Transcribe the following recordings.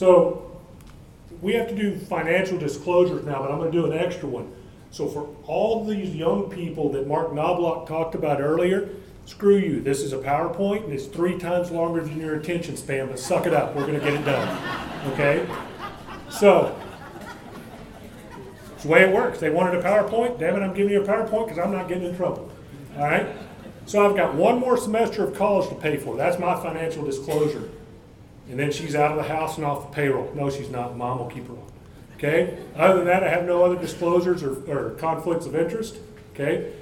So we have to do financial disclosures now, but I'm going to do an extra one. So for all these young people that Mark Knobloch talked about earlier, screw you. This is a PowerPoint, and it's 3 times longer than your attention span, but suck it up. We're going to get it done. Okay? So, it's the way it works. They wanted a PowerPoint. Damn it, I'm giving you a PowerPoint because I'm not getting in trouble. All right? So I've got one more semester of college to pay for. That's my financial disclosure. And then she's out of the house and off the payroll. No, she's not. Mom will keep her on. Okay? Other than that, I have no other disclosures or conflicts of interest. Okay?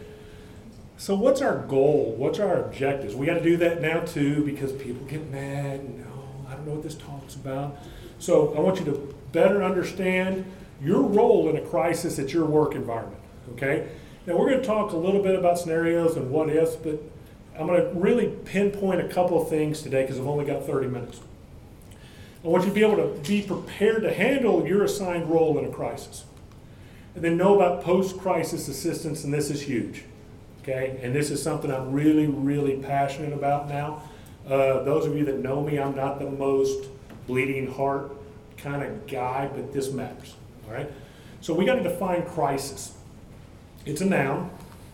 So what's our goal? What's our objectives? We got to do that now too because people get mad. No, I don't know what this talks about. So I want you to better understand your role in a crisis at your work environment. Okay? Now we're going to talk a little bit about scenarios and what ifs, but I'm going to really pinpoint a couple of things today because I've only got 30 minutes. I want you to be able to be prepared to handle your assigned role in a crisis. And then know about post-crisis assistance, and this is huge. Okay? And this is something I'm really, really passionate about now. Those of you that know me, I'm not the most bleeding heart kind of guy, but this matters. All right? So we got to define crisis. It's a noun.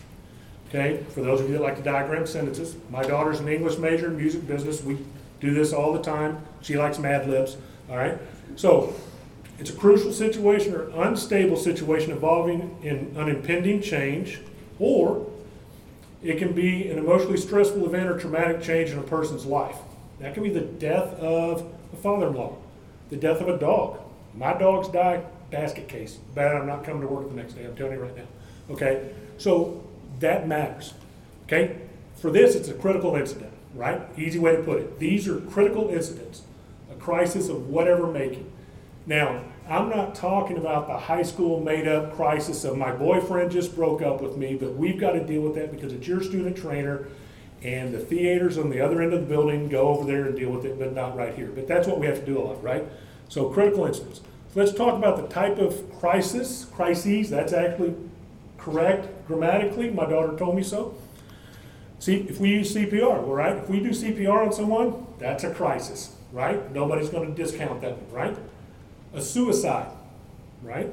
Okay? For those of you that like to diagram sentences, my daughter's an English major in music business. We do this all the time. She likes Mad Libs. All right? So it's a crucial situation or unstable situation involving an impending change, or it can be an emotionally stressful event or traumatic change in a person's life. That can be the death of a father-in-law, the death of a dog. My dogs die, basket case. Bad, I'm not coming to work the next day. I'm telling you right now. Okay? So that matters. Okay? For this, it's a critical incident, right? Easy way to put it. These are critical incidents, a crisis of whatever making. Now, I'm not talking about the high school made-up crisis of my boyfriend just broke up with me, but we've got to deal with that because it's your student trainer, and the theaters on the other end of the building go over there and deal with it, but not right here. But that's what we have to do a lot, right? So critical incidents. So let's talk about the type of crises. That's actually correct grammatically. My daughter told me so. See, if we use CPR, right? If we do CPR on someone, that's a crisis, right? Nobody's going to discount that one, right? A suicide, right?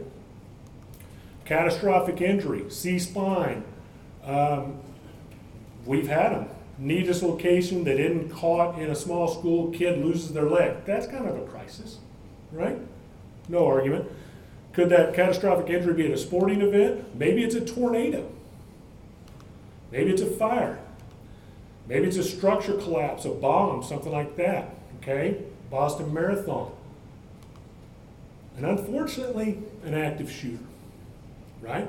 Catastrophic injury, C-spine. We've had them. Knee dislocation that isn't caught in a small school, kid loses their leg. That's kind of a crisis, right? No argument. Could that catastrophic injury be at a sporting event? Maybe it's a tornado. Maybe it's a fire. Maybe it's a structure collapse, a bomb, something like that, okay? Boston Marathon. And unfortunately, an active shooter, right?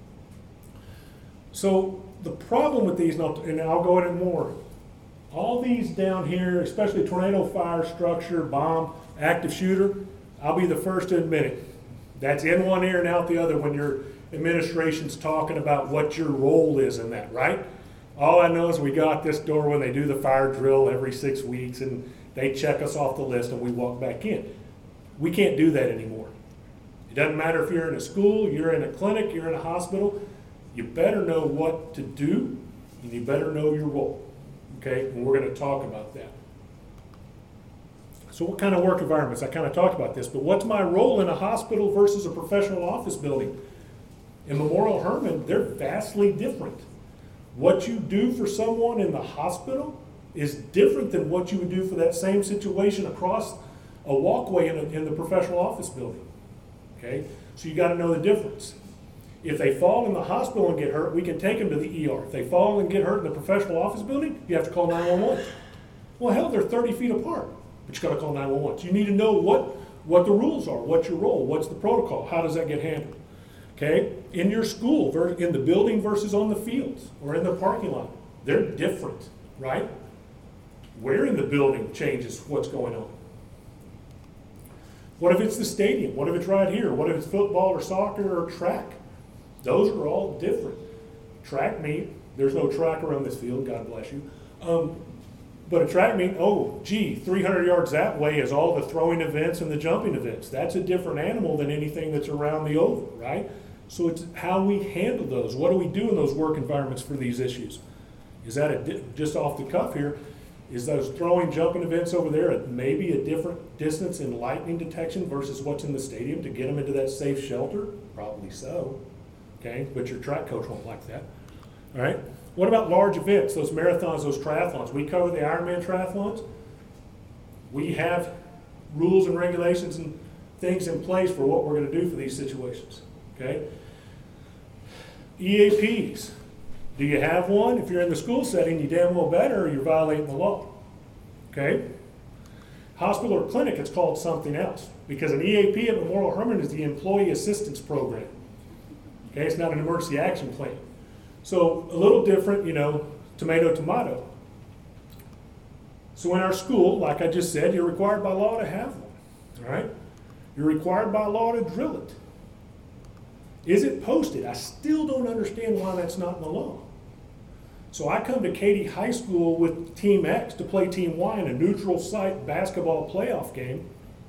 So the problem with these, and I'll go into more, all these down here, especially tornado, fire, structure, bomb, active shooter, I'll be the first to admit it. That's in one ear and out the other when your administration's talking about what your role is in that, right? All I know is we go out this door when they do the fire drill every 6 weeks and they check us off the list and we walk back in. We can't do that anymore. It doesn't matter if you're in a school, you're in a clinic, you're in a hospital. You better know what to do, and you better know your role. Okay, and we're going to talk about that. So what kind of work environments? I kind of talked about this, but what's my role in a hospital versus a professional office building? In Memorial Hermann, they're vastly different. What you do for someone in the hospital is different than what you would do for that same situation across a walkway in the professional office building. Okay, so you got to know the difference. If they fall in the hospital and get hurt, we can take them to the ER. If they fall and get hurt in the professional office building, you have to call 911. Well, hell, they're 30 feet apart, but you got to call 911. So you need to know what the rules are, what's your role, what's the protocol, how does that get handled. Okay, in your school, in the building versus on the fields or in the parking lot, they're different, right? Where in the building changes what's going on. What if it's the stadium? What if it's right here? What if it's football or soccer or track? Those are all different. Track meet, there's no track around this field, God bless you. But a track meet, 300 yards that way is all the throwing events and the jumping events. That's a different animal than anything that's around the oval, right? So it's how we handle those. What do we do in those work environments for these issues? Is that just off the cuff here? Is those throwing, jumping events over there at maybe a different distance in lightning detection versus what's in the stadium to get them into that safe shelter? Probably so. Okay, but your track coach won't like that. All right. What about large events, those marathons, those triathlons? We cover the Ironman triathlons. We have rules and regulations and things in place for what we're going to do for these situations. Okay. EAPs. Do you have one? If you're in the school setting, you damn well better, or you're violating the law. Okay? Hospital or clinic, it's called something else. Because an EAP at Memorial Hermann is the Employee Assistance Program. Okay, it's not an emergency action plan. So a little different, tomato, tomato. So in our school, like I just said, you're required by law to have one. All right? You're required by law to drill it. Is it posted? I still don't understand why that's not in the law. So I come to Katy High School with Team X to play Team Y in a neutral site basketball playoff game.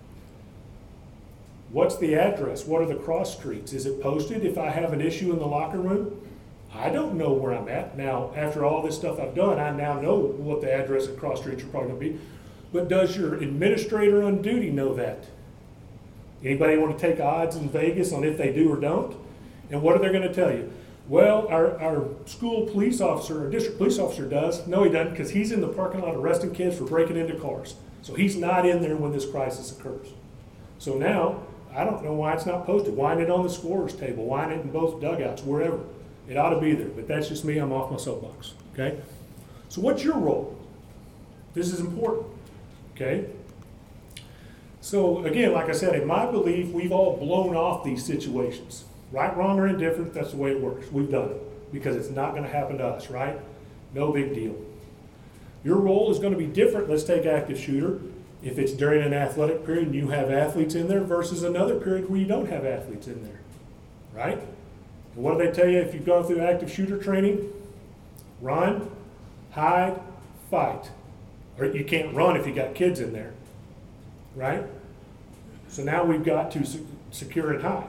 What's the address? What are the cross streets? Is it posted if I have an issue in the locker room? I don't know where I'm at. Now, after all this stuff I've done, I now know what the address and cross streets are probably going to be. But does your administrator on duty know that? Anybody want to take odds in Vegas on if they do or don't? And what are they going to tell you? Well, our school police officer, our district police officer does. No, he doesn't, because he's in the parking lot arresting kids for breaking into cars. So he's not in there when this crisis occurs. So now, I don't know why it's not posted. Why ain't it on the scorer's table? Why ain't it in both dugouts, wherever? It ought to be there, but that's just me. I'm off my soapbox, okay? So what's your role? This is important, okay? So again, like I said, in my belief, we've all blown off these situations. Right, wrong, or indifferent, that's the way it works. We've done it because it's not going to happen to us, right? No big deal. Your role is going to be different. Let's take active shooter. If it's during an athletic period and you have athletes in there versus another period where you don't have athletes in there, right? And what do they tell you if you've gone through active shooter training? Run, hide, fight. Or you can't run if you got kids in there, right? So now we've got to secure and hide.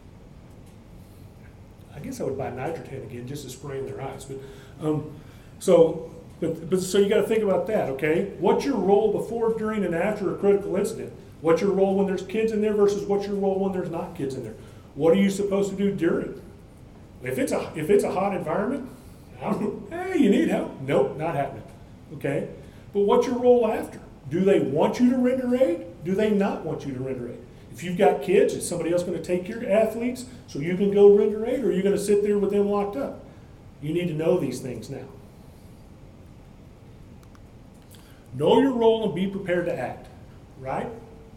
I guess I would buy Nitroten again just to spray in their eyes. So you got to think about that, okay? What's your role before, during, and after a critical incident? What's your role when there's kids in there versus what's your role when there's not kids in there? What are you supposed to do during? If it's a hot environment, hey, you need help? Nope, not happening. Okay? But what's your role after? Do they want you to render aid? Do they not want you to render aid? If you've got kids, is somebody else going to take your athletes so you can go render aid, or are you going to sit there with them locked up? You need to know these things now. Know your role and be prepared to act, right?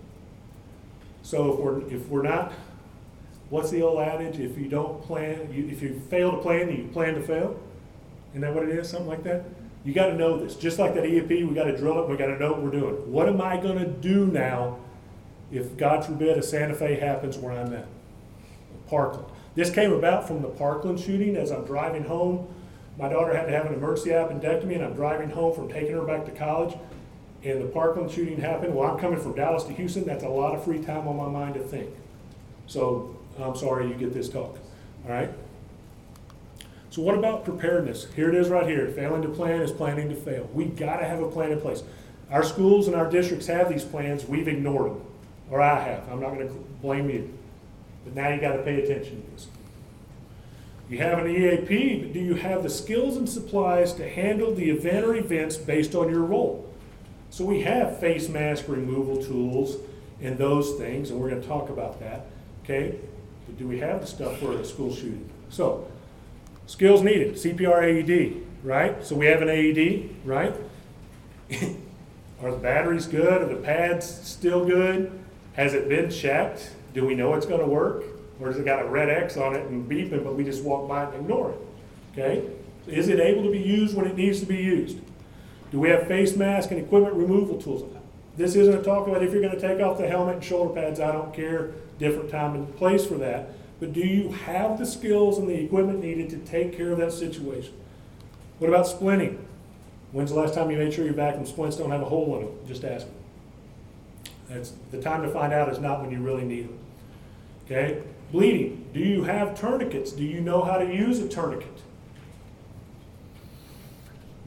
So if we're not, what's the old adage? If you don't plan, if you fail to plan, you plan to fail. Isn't that what it is? Something like that? You got to know this. Just like that EAP, we got to drill it. We got to know what we're doing. What am I going to do now if, God forbid, a Santa Fe happens where I'm at? Parkland. This came about from the Parkland shooting. As I'm driving home, my daughter had to have an emergency appendectomy, and I'm driving home from taking her back to college, and the Parkland shooting happened. Well, I'm coming from Dallas to Houston. That's a lot of free time on my mind to think. So I'm sorry you get this talk. All right? So what about preparedness? Here it is right here. Failing to plan is planning to fail. We've got to have a plan in place. Our schools and our districts have these plans. We've ignored them. Or I have. I'm not going to blame you. But now you got to pay attention to this. You have an EAP, but do you have the skills and supplies to handle the event or events based on your role? So we have face mask removal tools and those things, and we're going to talk about that. Okay? But do we have the stuff for a school shooting? So, skills needed. CPR AED, right? So we have an AED, right? Are the batteries good? Are the pads still good? Has it been checked? Do we know it's going to work? Or has it got a red X on it and beeping, but we just walk by and ignore it? Okay? Is it able to be used when it needs to be used? Do we have face mask and equipment removal tools? This isn't a talk about if you're going to take off the helmet and shoulder pads. I don't care. Different time and place for that. But do you have the skills and the equipment needed to take care of that situation? What about splinting? When's the last time you made sure your vacuum splints don't have a hole in them? Just asking. That's the time to find out is not when you really need them. Okay? Bleeding. Do you have tourniquets? Do you know how to use a tourniquet?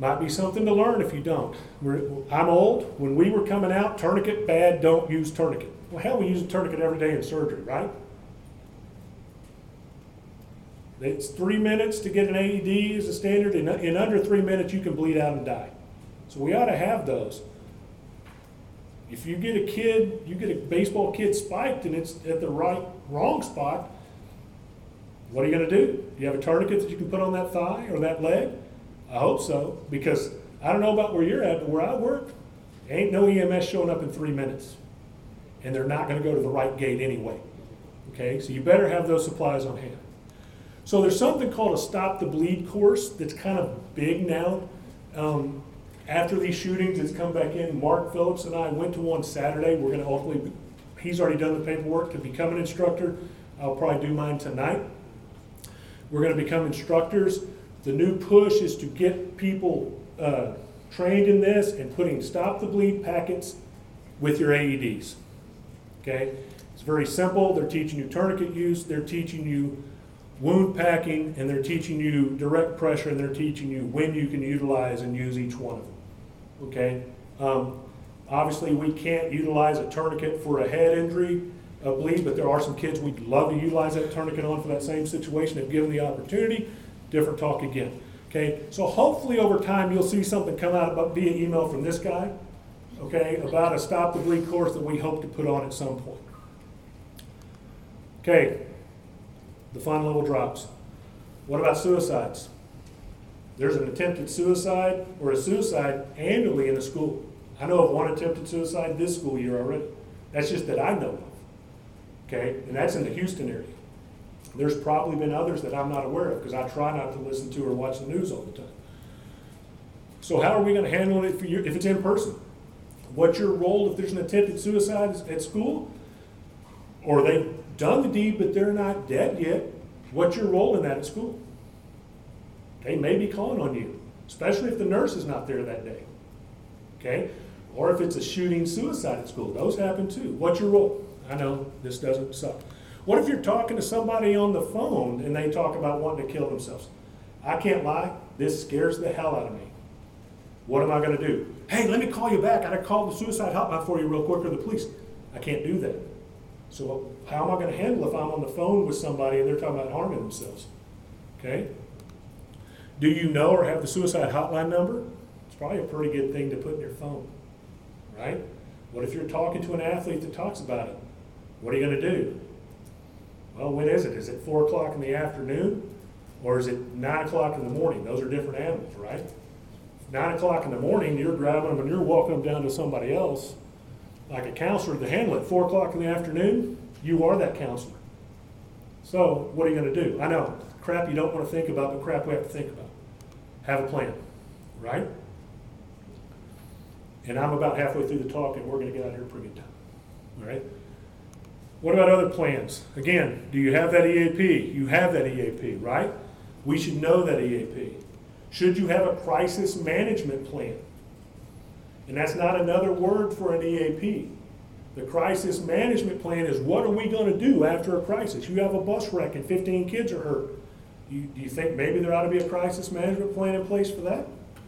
Might be something to learn if you don't. I'm old. When we were coming out, tourniquet bad, don't use tourniquet. Well, hell, we use a tourniquet every day in surgery, right? It's 3 minutes to get an AED as a standard. In under 3 minutes, you can bleed out and die. So we ought to have those. If you get a baseball kid spiked and it's at the wrong spot, what are you going to do? Do you have a tourniquet that you can put on that thigh or that leg? I hope so, because I don't know about where you're at, but where I work, ain't no EMS showing up in 3 minutes. And they're not going to go to the right gate anyway. Okay, so you better have those supplies on hand. So there's something called a Stop the Bleed course that's kind of big now. After these shootings, it's come back in. Mark Phillips and I went to one Saturday. We're going to ultimately, he's already done the paperwork to become an instructor. I'll probably do mine tonight. We're going to become instructors. The new push is to get people trained in this and putting Stop the Bleed packets with your AEDs. Okay? It's very simple. They're teaching you tourniquet use. They're teaching you wound packing, and they're teaching you direct pressure, and they're teaching you when you can utilize and use each one of them. Okay? Obviously, we can't utilize a tourniquet for a head injury, a bleed, but there are some kids we'd love to utilize that tourniquet on for that same situation if given the opportunity. Different talk again. Okay? So hopefully over time you'll see something come out via email from this guy, okay, about a Stop the Bleed course that we hope to put on at some point. Okay. The fun little drops. What about suicides? There's an attempted suicide or a suicide annually in a school. I know of one attempted suicide this school year already. That's just that I know of. Okay, and that's in the Houston area. There's probably been others that I'm not aware of because I try not to listen to or watch the news all the time. So how are we going to handle it if it's in person? What's your role if there's an attempted suicide at school? Or they've done the deed but they're not dead yet? What's your role in that at school? They may be calling on you, especially if the nurse is not there that day. Okay? Or if it's a shooting suicide at school. Those happen too. What's your role? I know this doesn't suck. What if you're talking to somebody on the phone and they talk about wanting to kill themselves? I can't lie, this scares the hell out of me. What am I going to do? Hey, let me call you back. I got to call the suicide hotline for you real quick or the police. I can't do that. So how am I going to handle if I'm on the phone with somebody and they're talking about harming themselves? Okay? Do you know or have the suicide hotline number? It's probably a pretty good thing to put in your phone, right? What if you're talking to an athlete that talks about it? What are you going to do? Well, when is it? Is it 4 o'clock in the afternoon or is it 9 o'clock in the morning? Those are different animals, right? 9 o'clock in the morning, you're grabbing them and you're walking them down to somebody else, like a counselor to handle it. 4 o'clock in the afternoon, you are that counselor. So what are you going to do? I know, crap you don't want to think about, but crap we have to think about. Have a plan, right? And I'm about halfway through the talk and we're going to get out of here pretty good time, all right? What about other plans? Again, do you have that EAP? You have that EAP, right? We should know that EAP. Should you have a crisis management plan? And that's not another word for an EAP. The crisis management plan is what are we going to do after a crisis? You have a bus wreck and 15 kids are hurt. Do you think maybe there ought to be a crisis management plan in place for that?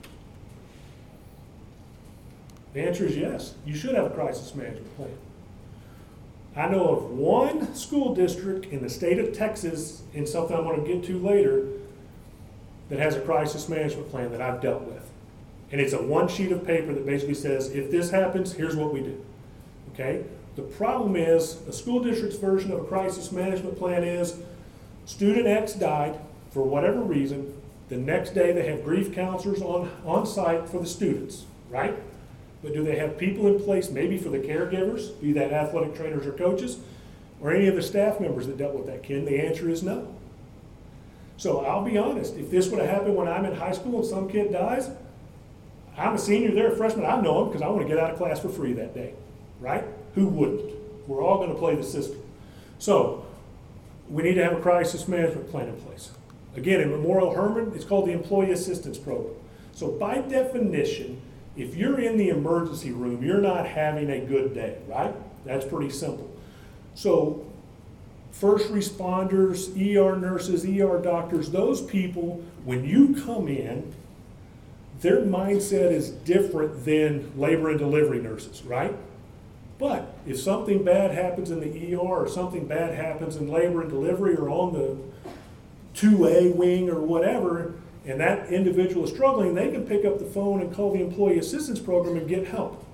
The answer is yes. You should have a crisis management plan. I know of one school district in the state of Texas, in something I'm going to get to later, that has a crisis management plan that I've dealt with. And it's a one sheet of paper that basically says, if this happens, here's what we do. Okay? The problem is, a school district's version of a crisis management plan is, student X died for whatever reason. The next day they have grief counselors on site for the students, right? But do they have people in place maybe for the caregivers, be that athletic trainers or coaches, or any of the staff members that dealt with that kid? The answer is no. So I'll be honest, if this would have happened when I'm in high school and some kid dies, I'm a senior, they're a freshman, I know them because I want to get out of class for free that day, right? Who wouldn't? We're all going to play the system. So we need to have a crisis management plan in place. Again, in Memorial Hermann, it's called the Employee Assistance Program. So by definition, if you're in the emergency room, you're not having a good day, right? That's pretty simple. So first responders, ER nurses, ER doctors, those people, when you come in, their mindset is different than labor and delivery nurses, right? But if something bad happens in the ER or something bad happens in labor and delivery or on the 2A wing or whatever, and that individual is struggling, they can pick up the phone and call the employee assistance program and get help.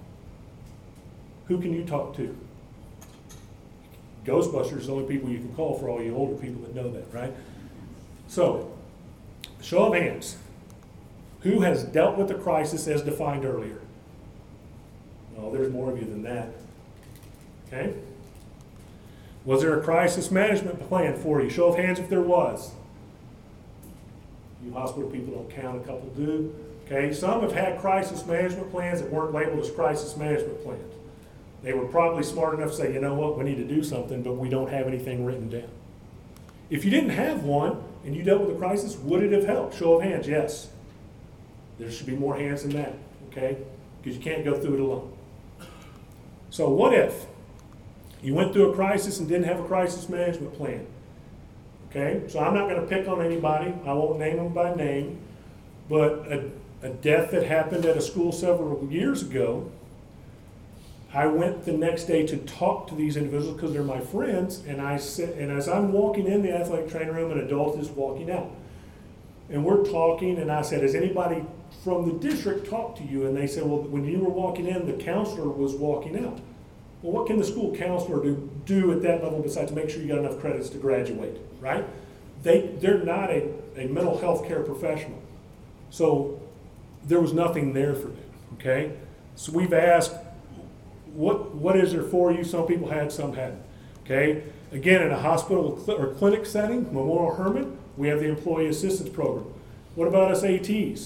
Who can you talk to? Ghostbusters is the only people you can call for all you older people that know that, right? So, show of hands. Who has dealt with the crisis as defined earlier? Oh, there's more of you than that. Okay? Was there a crisis management plan for you? Show of hands if there was. You hospital people don't count, a couple do. Okay, some have had crisis management plans that weren't labeled as crisis management plans. They were probably smart enough to say, you know what, we need to do something, but we don't have anything written down. If you didn't have one and you dealt with a crisis, would it have helped? Show of hands, yes. There should be more hands than that, okay? Because you can't go through it alone. So what if you went through a crisis and didn't have a crisis management plan? Okay, so I'm not going to pick on anybody. I won't name them by name. But a death that happened at a school several years ago, I went the next day to talk to these individuals because they're my friends, and I said, and as I'm walking in the athletic training room, an adult is walking out. And we're talking, and I said, has anybody from the district talked to you? And they said, well, when you were walking in, the counselor was walking out. Well, what can the school counselor do at that level besides make sure you got enough credits to graduate, right? They're not a mental health care professional. So there was nothing there for them, okay? So we've asked, what is there for you? Some people had, some hadn't, okay? Again, in a hospital or clinic setting, Memorial Hermann, we have the employee assistance program. What about us ATs?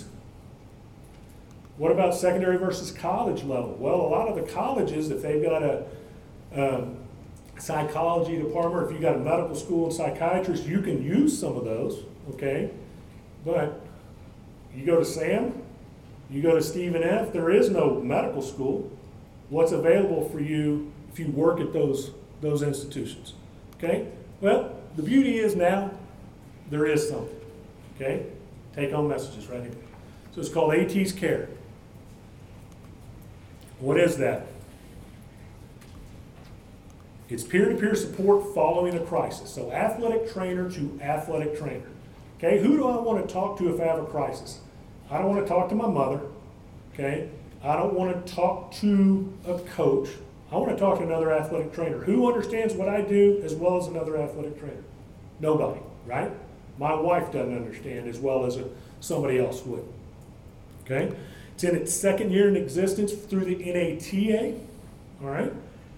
What about secondary versus college level? Well, a lot of the colleges, if they've got a psychology department, or if you've got a medical school and psychiatrist, you can use some of those, okay? But you go to SAM, you go to Stephen F., there is no medical school. What's available for you if you work at those institutions, okay? Well, the beauty is now there is something, okay? Take home messages right here. So it's called AT's Care. What is that? It's peer-to-peer support following a crisis. So athletic trainer to athletic trainer. Okay, who do I want to talk to if I have a crisis? I don't want to talk to my mother. Okay, I don't want to talk to a coach. I want to talk to another athletic trainer. Who understands what I do as well as another athletic trainer? Nobody, right? My wife doesn't understand as well as somebody else would. Okay? It's in its second year in existence through the NATA. All right?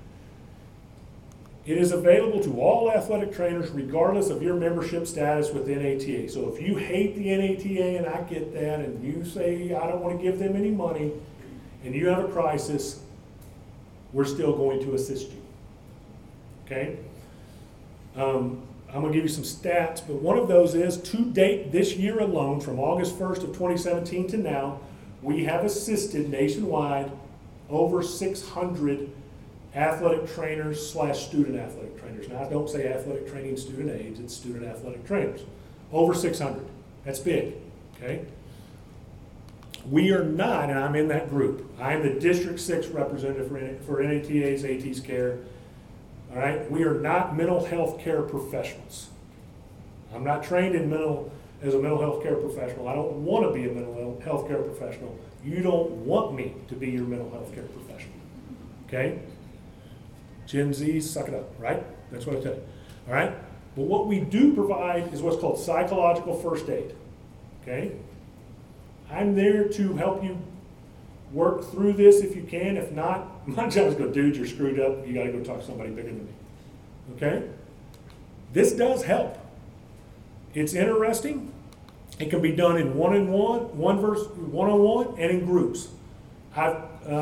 It is available to all athletic trainers regardless of your membership status with NATA. So if you hate the NATA, and I get that, and you say, I don't want to give them any money, and you have a crisis, we're still going to assist you. Okay? I'm going to give you some stats, but one of those is, to date this year alone, from August 1st of 2017 to now, we have assisted nationwide over 600 athletic trainers / student athletic trainers. Now, I don't say athletic training student aides, it's student athletic trainers. Over 600. That's big, okay? We are not, and I'm in that group. I am the District 6 representative for NATA's AT's Care. All right? We are not mental health care professionals. I'm not trained in as a mental health care professional. I don't want to be a mental health care professional. You don't want me to be your mental health care professional. Okay? Gen Zs, suck it up, right? That's what I tell you. All right? But what we do provide is what's called psychological first aid. Okay? I'm there to help you work through this if you can. If not, my job is to go, dude, you're screwed up. You got to go talk to somebody bigger than me. Okay? This does help. It's interesting. It can be done in one-on-one, one-on-one, and in groups. I've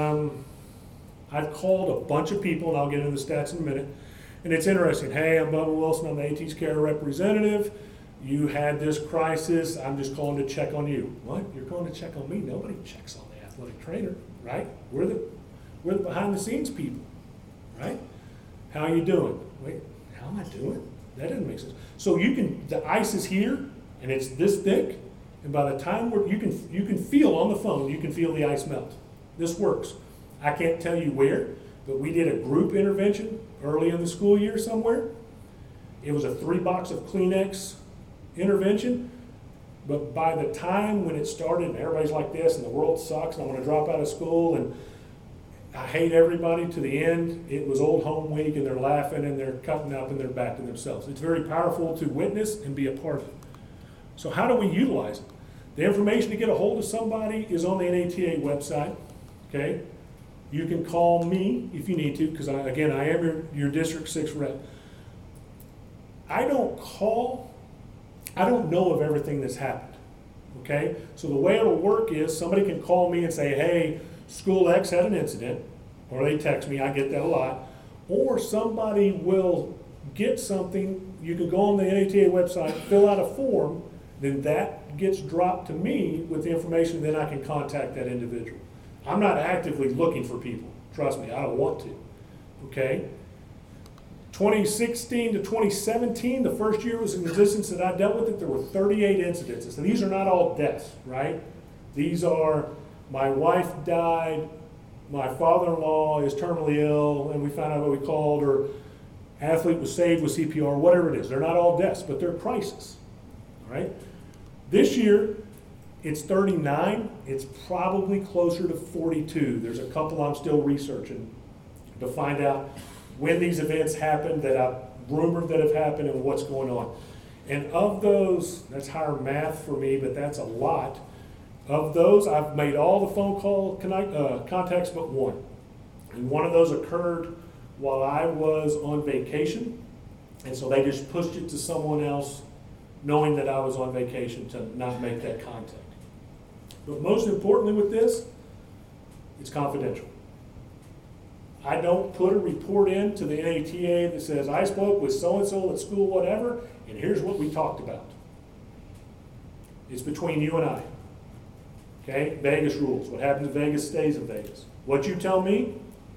called a bunch of people, and I'll get into the stats in a minute. And it's interesting. Hey, I'm Bubba Wilson. I'm the AT's Care representative. You had this crisis. I'm just calling to check on you. What? You're calling to check on me? Nobody checks on the athletic trainer, right? We're the behind-the-scenes people, right? How are you doing? Wait, how am I doing? That doesn't make sense. So the ice is here, and it's this thick, And by the time you can feel on the phone, you can feel the ice melt. This works. I can't tell you where, but we did a group intervention early in the school year somewhere. It was a 3-box of Kleenex intervention, but by the time when it started and everybody's like this and the world sucks and I want to drop out of school and I hate everybody to the end, it was Old Home Week and they're laughing and they're cutting up and they're back to themselves. It's very powerful to witness and be a part of it. So how do we utilize it? The information to get a hold of somebody is on the NATA website, okay? You can call me if you need to, because I am your District 6 rep. I don't know of everything that's happened, okay? So the way it'll work is somebody can call me and say, hey, School X had an incident, or they text me, I get that a lot, or somebody will get something, you can go on the NATA website, fill out a form, then that gets dropped to me with the information, then I can contact that individual. I'm not actively looking for people, trust me, I don't want to, okay? 2016 to 2017, the first year it was in existence that I dealt with it, there were 38 incidences. So these are not all deaths, right? These are, my wife died, my father-in-law is terminally ill, and we found out what we called, or athlete was saved with CPR, whatever it is. They're not all deaths, but they're crises, all right? This year, it's 39. It's probably closer to 42. There's a couple I'm still researching to find out when these events happened that I've rumored that have happened and what's going on. And of those, that's higher math for me, but that's a lot. Of those, I've made all the phone call contacts but one. And one of those occurred while I was on vacation. And so they just pushed it to someone else knowing that I was on vacation to not make that contact. But most importantly with this, it's confidential. I don't put a report in to the NATA that says, I spoke with so-and-so at school, whatever, and here's what we talked about. It's between you and I. Okay? Vegas rules. What happens in Vegas stays in Vegas. What you tell me,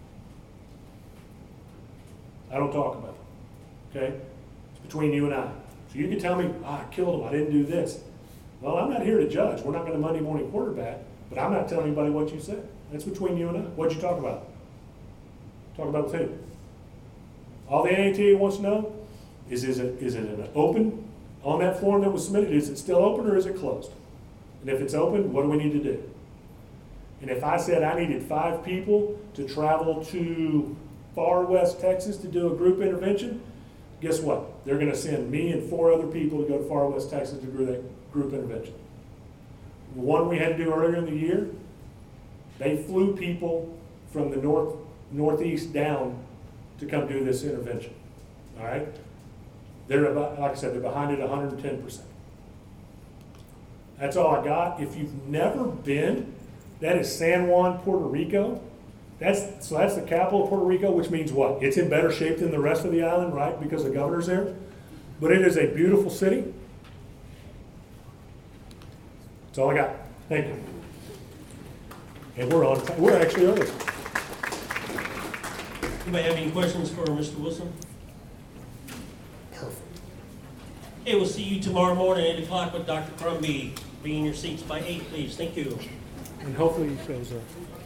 I don't talk about it. Okay? It's between you and I. So you can tell me, I killed him, I didn't do this. Well, I'm not here to judge. We're not going to Monday morning quarterback, but I'm not telling anybody what you said. That's between you and I. What'd you talk about? Talk about with who? All the NATA wants to know is it an open, on that form that was submitted, is it still open or is it closed? And if it's open, what do we need to do? And if I said I needed 5 people to travel to far west Texas to do a group intervention, guess what? They're going to send me and 4 other people to go to far west Texas to do that group intervention. The one we had to do earlier in the year, they flew people from the northeast down to come do this intervention. All right? They're about, like I said, they're behind it 110%. That's all I got. If you've never been, that is San Juan, Puerto Rico. That's the capital of Puerto Rico, which means what? It's in better shape than the rest of the island, right? Because the governor's there. But it is a beautiful city. That's all I got. Thank you. And we're on time. We're actually early. Anybody have any questions for Mr. Wilson? Perfect. Okay, we'll see you tomorrow morning at 8 o'clock with Dr. Crumby. Be in your seats by 8, please. Thank you. And hopefully he shows up.